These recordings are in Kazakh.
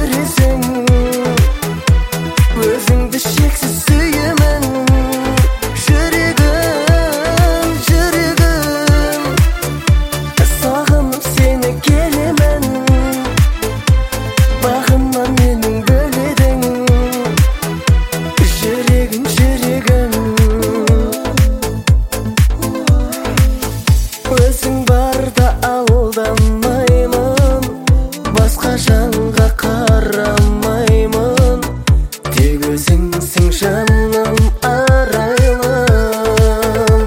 жүресің, өзіңді шексіз сүйемін. Жүрегім, жүрегім, сағынып сені келемін. Бағыма менің бөледің, жүрегім, жүрегім. Өзің барда алданмаймын, басқа жанға қарамаймын. Тек өзіңсің жаным, арайлым.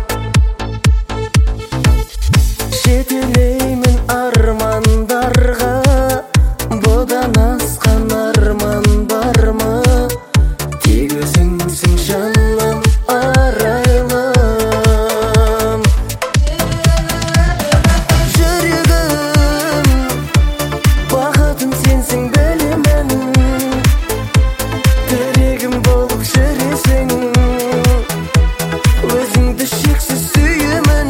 Жетелеймін армандарға, бұдан асқан арман бар ма? Тек өзіңсің жаным, арайлым. Жүрегім, бақытым сенсің білемін. Тірегім болып жүресің, өзіңді шексіз сүйемін.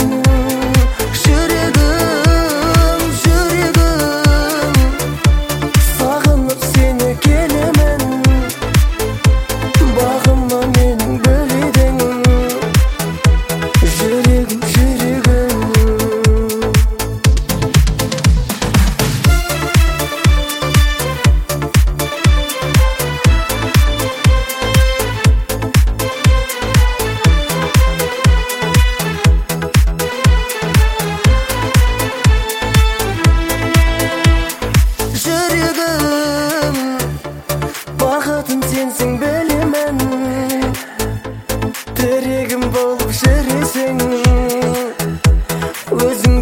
Жүрегім, жүрегім, сағынып сені келемін. Бағыма менің бөледің, жүрегім, жүрегім. Жүрегім, бақытым сенсің білемін. Тірегім болып жүресің, өзің